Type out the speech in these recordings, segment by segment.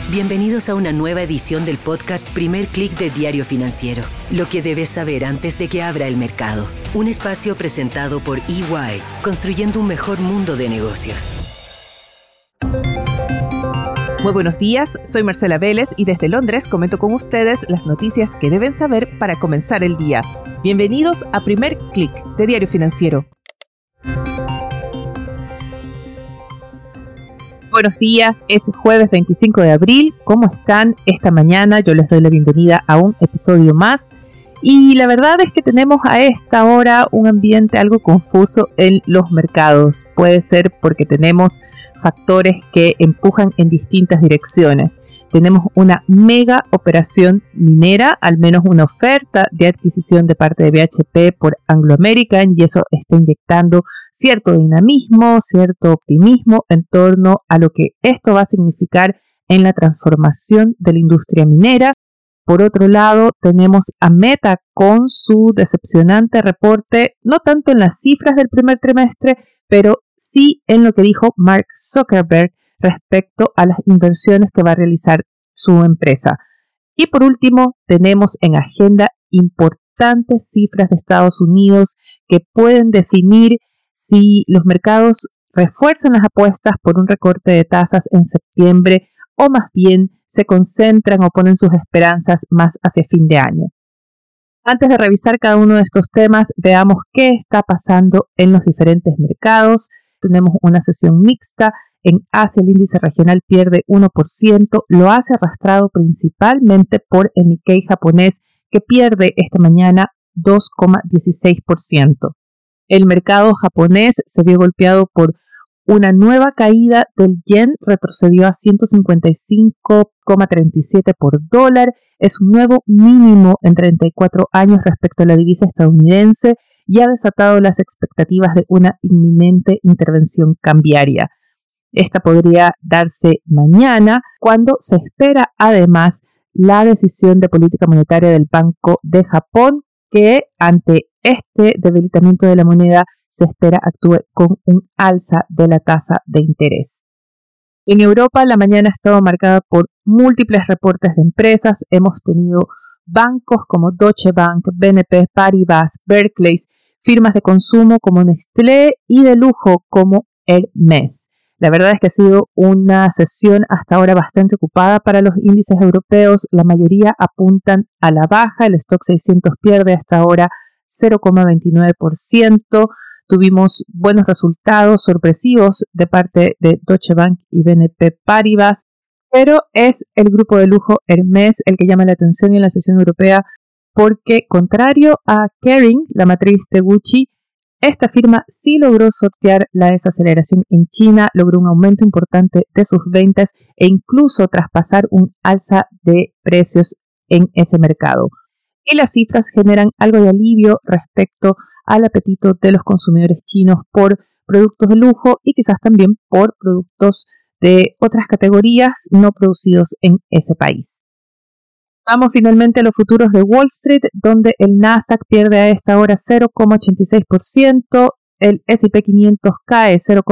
Bienvenidos a una nueva edición del podcast Primer Click de Diario Financiero. Lo que debes saber antes de que abra el mercado. Un espacio presentado por EY, construyendo un mejor mundo de negocios. Muy buenos días, soy Marcela Vélez y desde Londres comento con ustedes las noticias que deben saber para comenzar el día. Bienvenidos a Primer Click de Diario Financiero. Buenos días, es jueves 25 de abril. ¿Cómo están esta mañana? Yo les doy la bienvenida a un episodio más. Y la verdad es que tenemos a esta hora un ambiente algo confuso en los mercados. Puede ser porque tenemos factores que empujan en distintas direcciones. Tenemos una mega operación minera, al menos una oferta de adquisición de parte de BHP por Anglo American, y eso está inyectando cierto dinamismo, cierto optimismo en torno a lo que esto va a significar en la transformación de la industria minera. Por otro lado, tenemos a Meta con su decepcionante reporte, no tanto en las cifras del primer trimestre, pero sí en lo que dijo Mark Zuckerberg respecto a las inversiones que va a realizar su empresa. Y por último, tenemos en agenda importantes cifras de Estados Unidos que pueden definir si los mercados refuerzan las apuestas por un recorte de tasas en septiembre o más bien se concentran o ponen sus esperanzas más hacia fin de año. Antes de revisar cada uno de estos temas, veamos qué está pasando en los diferentes mercados. Tenemos una sesión mixta. En Asia el índice regional pierde 1%, lo hace arrastrado principalmente por el Nikkei japonés que pierde esta mañana 2,16%. El mercado japonés se vio golpeado por una nueva caída del yen, retrocedió a 155,37 por dólar. Es un nuevo mínimo en 34 años respecto a la divisa estadounidense y ha desatado las expectativas de una inminente intervención cambiaria. Esta podría darse mañana, cuando se espera además la decisión de política monetaria del Banco de Japón, que ante este debilitamiento de la moneda se espera actúe con un alza de la tasa de interés. En Europa la mañana ha estado marcada por múltiples reportes de empresas. Hemos tenido bancos como Deutsche Bank, BNP Paribas, Barclays, firmas de consumo como Nestlé y de lujo como Hermès. La verdad es que ha sido una sesión hasta ahora bastante ocupada para los índices europeos. La mayoría apuntan a la baja. El Stoxx 600 pierde hasta ahora 0,29%. Tuvimos buenos resultados sorpresivos de parte de Deutsche Bank y BNP Paribas, pero es el grupo de lujo Hermès el que llama la atención en la sesión europea porque, contrario a Kering, la matriz de Gucci, esta firma sí logró sortear la desaceleración en China, logró un aumento importante de sus ventas e incluso traspasar un alza de precios en ese mercado. Y las cifras generan algo de alivio respecto al apetito de los consumidores chinos por productos de lujo y quizás también por productos de otras categorías no producidos en ese país. Vamos finalmente a los futuros de Wall Street, donde el Nasdaq pierde a esta hora 0,86%, el S&P 500 cae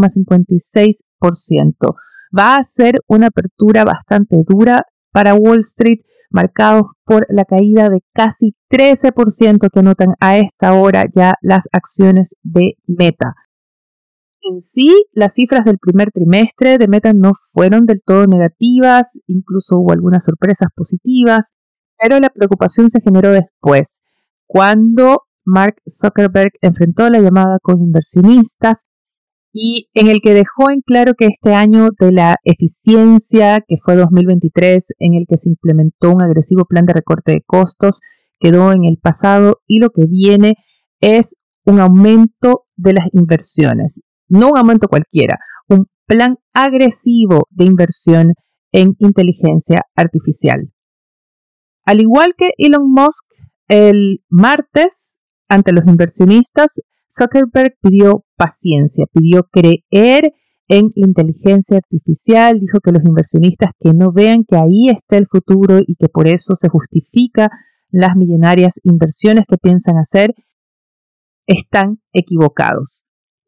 0,56%. Va a ser una apertura bastante dura para Wall Street, marcados por la caída de casi 13% que anotan a esta hora ya las acciones de Meta. En sí, las cifras del primer trimestre de Meta no fueron del todo negativas, incluso hubo algunas sorpresas positivas, pero la preocupación se generó después, cuando Mark Zuckerberg enfrentó la llamada con inversionistas y en el que dejó en claro que este año de la eficiencia, que fue 2023, en el que se implementó un agresivo plan de recorte de costos, quedó en el pasado y lo que viene es un aumento de las inversiones. No un aumento cualquiera, un plan agresivo de inversión en inteligencia artificial. Al igual que Elon Musk, el martes, ante los inversionistas, Zuckerberg pidió paciencia, pidió creer en la inteligencia artificial, dijo que los inversionistas que no vean que ahí está el futuro y que por eso se justifica las millonarias inversiones que piensan hacer, están equivocados.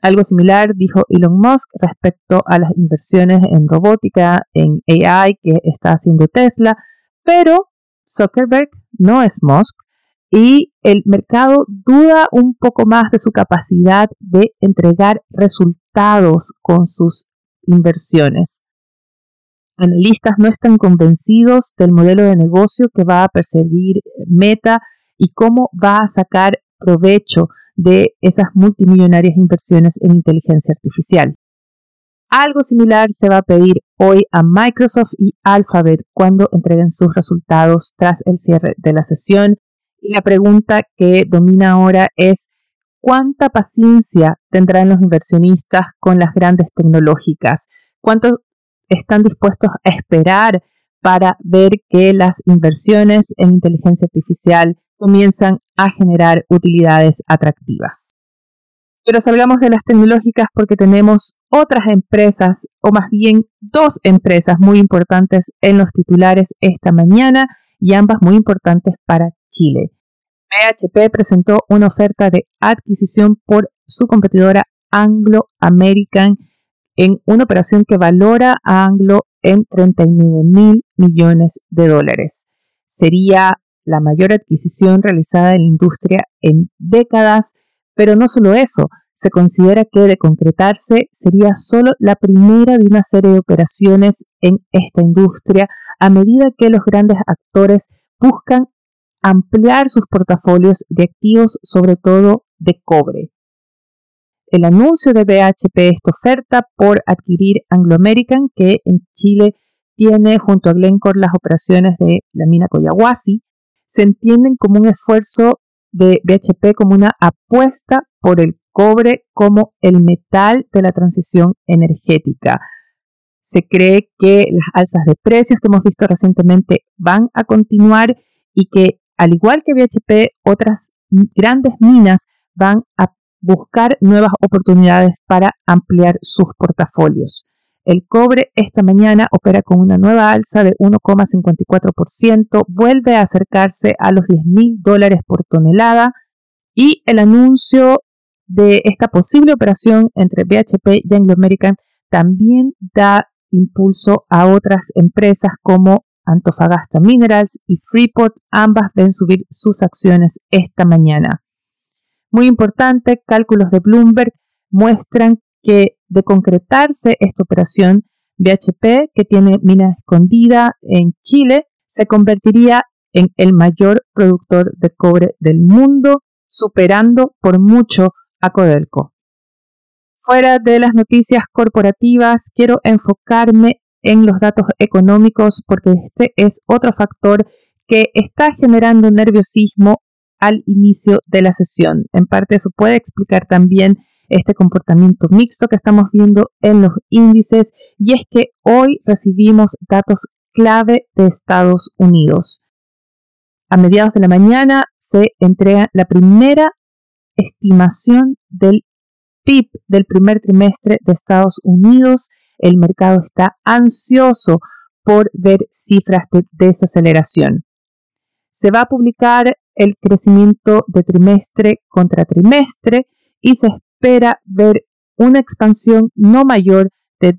Algo similar dijo Elon Musk respecto a las inversiones en robótica, en AI que está haciendo Tesla, pero Zuckerberg no es Musk y el mercado duda un poco más de su capacidad de entregar resultados con sus inversiones. Analistas no están convencidos del modelo de negocio que va a perseguir Meta y cómo va a sacar provecho de esas multimillonarias inversiones en inteligencia artificial. Algo similar se va a pedir hoy a Microsoft y Alphabet cuando entreguen sus resultados tras el cierre de la sesión. Y la pregunta que domina ahora es ¿cuánta paciencia tendrán los inversionistas con las grandes tecnológicas? ¿Cuánto están dispuestos a esperar para ver que las inversiones en inteligencia artificial comienzan a generar utilidades atractivas? Pero salgamos de las tecnológicas porque tenemos otras empresas, o más bien dos empresas muy importantes en los titulares esta mañana y ambas muy importantes para Chile. BHP presentó una oferta de adquisición por su competidora Anglo American en una operación que valora a Anglo en $39.000 millones. Sería la mayor adquisición realizada en la industria en décadas, pero no solo eso, se considera que de concretarse sería solo la primera de una serie de operaciones en esta industria a medida que los grandes actores buscan ampliar sus portafolios de activos, sobre todo de cobre. El anuncio de BHP, esta oferta por adquirir Anglo American, que en Chile tiene junto a Glencore las operaciones de la mina Collahuasi, se entienden como un esfuerzo de BHP como una apuesta por el cobre como el metal de la transición energética. Se cree que las alzas de precios que hemos visto recientemente van a continuar y que, al igual que BHP, otras grandes minas van a buscar nuevas oportunidades para ampliar sus portafolios. El cobre esta mañana opera con una nueva alza de 1,54%, vuelve a acercarse a los $10.000 por tonelada y el anuncio de esta posible operación entre BHP y Anglo American también da impulso a otras empresas como Antofagasta Minerals y Freeport. Ambas ven subir sus acciones esta mañana. Muy importante, cálculos de Bloomberg muestran que de concretarse esta operación, BHP, que tiene mina escondida en Chile, se convertiría en el mayor productor de cobre del mundo, superando por mucho a Codelco. Fuera de las noticias corporativas, quiero enfocarme en los datos económicos porque este es otro factor que está generando nerviosismo al inicio de la sesión. En parte eso puede explicar también este comportamiento mixto que estamos viendo en los índices, y es que hoy recibimos datos clave de Estados Unidos. A mediados de la mañana se entrega la primera estimación del PIB del primer trimestre de Estados Unidos. El mercado está ansioso por ver cifras de desaceleración. Se va a publicar el crecimiento de trimestre contra trimestre y se espera ver una expansión no mayor de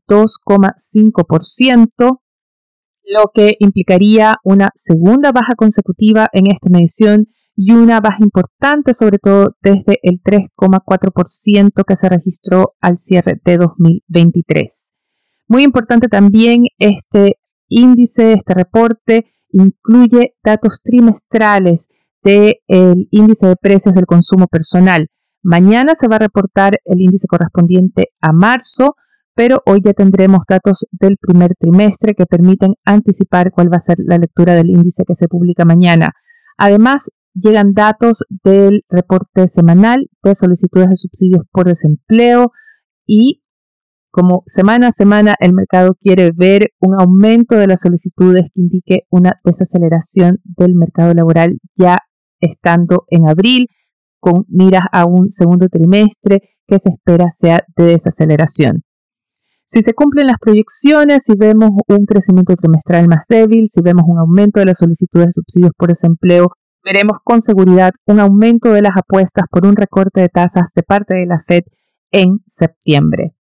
2,5%, lo que implicaría una segunda baja consecutiva en esta medición y una baja importante, sobre todo desde el 3,4% que se registró al cierre de 2023. Muy importante también este índice, este reporte, incluye datos trimestrales del índice de precios del consumo personal. Mañana se va a reportar el índice correspondiente a marzo, pero hoy ya tendremos datos del primer trimestre que permiten anticipar cuál va a ser la lectura del índice que se publica mañana. Además, llegan datos del reporte semanal de solicitudes de subsidios por desempleo y como semana a semana el mercado quiere ver un aumento de las solicitudes que indique una desaceleración del mercado laboral ya estando en abril, con miras a un segundo trimestre que se espera sea de desaceleración. Si se cumplen las proyecciones, si vemos un crecimiento trimestral más débil, si vemos un aumento de las solicitudes de subsidios por desempleo, veremos con seguridad un aumento de las apuestas por un recorte de tasas de parte de la Fed en septiembre.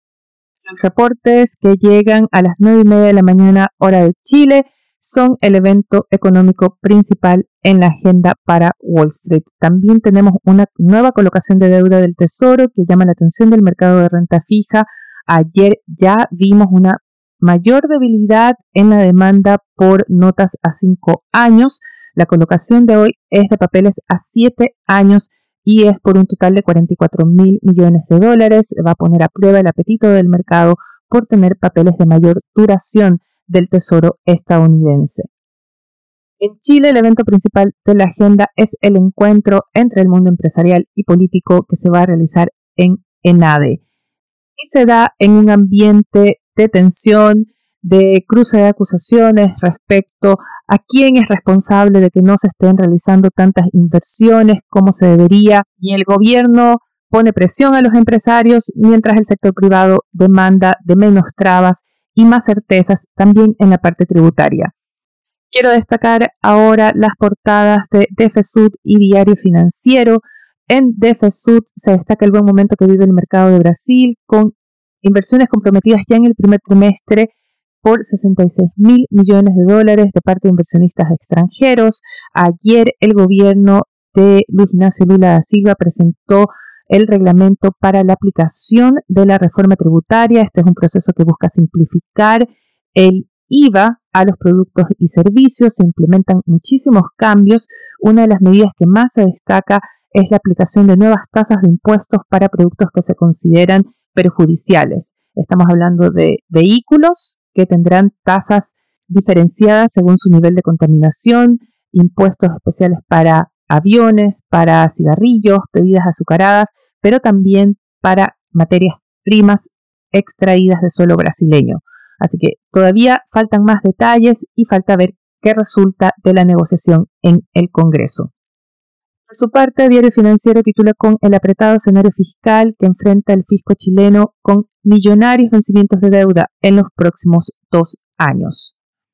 Los reportes que llegan a las 9:30 de la mañana, hora de Chile, son el evento económico principal en la agenda para Wall Street. También tenemos una nueva colocación de deuda del Tesoro que llama la atención del mercado de renta fija. Ayer ya vimos una mayor debilidad en la demanda por notas a 5 años. La colocación de hoy es de papeles a 7 años y es por un total de $44.000 millones. Va a poner a prueba el apetito del mercado por tener papeles de mayor duración del Tesoro estadounidense. En Chile, el evento principal de la agenda es el encuentro entre el mundo empresarial y político que se va a realizar en ENADE. Y se da en un ambiente de tensión, de cruce de acusaciones respecto a quién es responsable de que no se estén realizando tantas inversiones como se debería, y el gobierno pone presión a los empresarios mientras el sector privado demanda de menos trabas y más certezas también en la parte tributaria. Quiero destacar ahora las portadas de DFSUD y Diario Financiero. En DFSUD se destaca el buen momento que vive el mercado de Brasil, con inversiones comprometidas ya en el primer trimestre por $66.000 millones de parte de inversionistas extranjeros. Ayer el gobierno de Luis Ignacio Lula da Silva presentó el reglamento para la aplicación de la reforma tributaria. Este es un proceso que busca simplificar el IVA a los productos y servicios. Se implementan muchísimos cambios. Una de las medidas que más se destaca es la aplicación de nuevas tasas de impuestos para productos que se consideran perjudiciales. Estamos hablando de vehículos que tendrán tasas diferenciadas según su nivel de contaminación, impuestos especiales para aviones, para cigarrillos, bebidas azucaradas, pero también para materias primas extraídas de suelo brasileño. Así que todavía faltan más detalles y falta ver qué resulta de la negociación en el Congreso. Por su parte, Diario Financiero titula con el apretado escenario fiscal que enfrenta el fisco chileno con millonarios vencimientos de deuda en los próximos 2 años.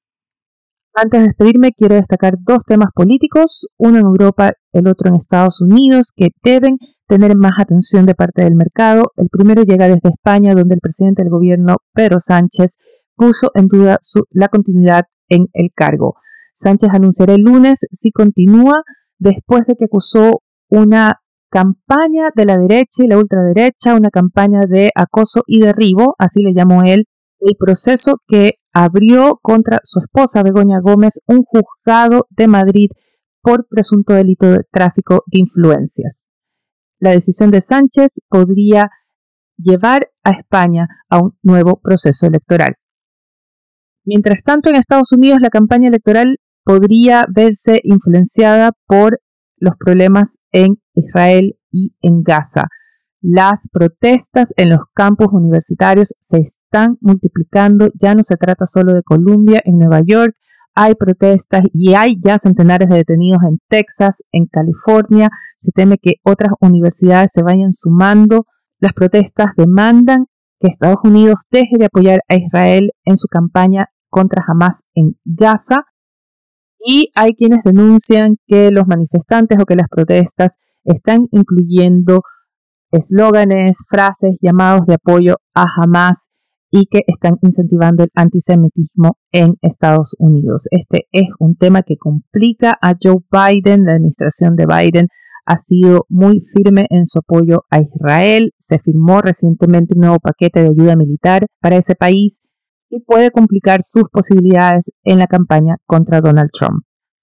Antes de despedirme, quiero destacar 2 temas políticos, uno en Europa, el otro en Estados Unidos, que deben tener más atención de parte del mercado. El primero llega desde España, donde el presidente del gobierno, Pedro Sánchez, puso en duda la continuidad en el cargo. Sánchez anunciará el lunes si continúa, después de que acusó una campaña de la derecha y la ultraderecha, una campaña de acoso y derribo, así le llamó él, el proceso que abrió contra su esposa Begoña Gómez un juzgado de Madrid por presunto delito de tráfico de influencias. La decisión de Sánchez podría llevar a España a un nuevo proceso electoral. Mientras tanto, en Estados Unidos la campaña electoral podría verse influenciada por los problemas en Israel y en Gaza. Las protestas en los campus universitarios se están multiplicando. Ya no se trata solo de Columbia, en Nueva York hay protestas y hay ya centenares de detenidos en Texas, en California. Se teme que otras universidades se vayan sumando. Las protestas demandan que Estados Unidos deje de apoyar a Israel en su campaña contra Hamas en Gaza. Y hay quienes denuncian que los manifestantes o que las protestas están incluyendo eslóganes, frases, llamados de apoyo a Hamas y que están incentivando el antisemitismo en Estados Unidos. Este es un tema que complica a Joe Biden. La administración de Biden ha sido muy firme en su apoyo a Israel. Se firmó recientemente un nuevo paquete de ayuda militar para ese país y puede complicar sus posibilidades en la campaña contra Donald Trump.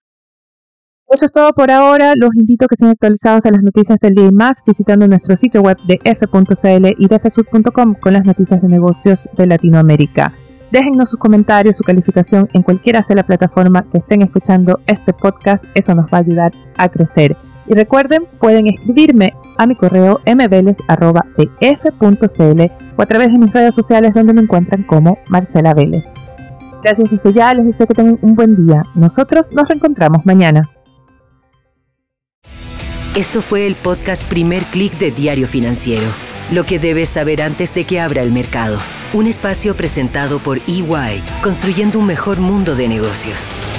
Eso es todo por ahora. Los invito a que sean actualizados de las noticias del día y más visitando nuestro sitio web de f.cl y de fsud.com con las noticias de negocios de Latinoamérica. Déjennos sus comentarios, su calificación en cualquiera sea la plataforma que estén escuchando este podcast. Eso nos va a ayudar a crecer. Y recuerden, pueden escribirme a mi correo mveles@df.cl o a través de mis redes sociales donde me encuentran como Marcela Vélez. Gracias desde ya, les deseo que tengan un buen día. Nosotros nos reencontramos mañana. Esto fue el podcast Primer Click de Diario Financiero. Lo que debes saber antes de que abra el mercado. Un espacio presentado por EY, construyendo un mejor mundo de negocios.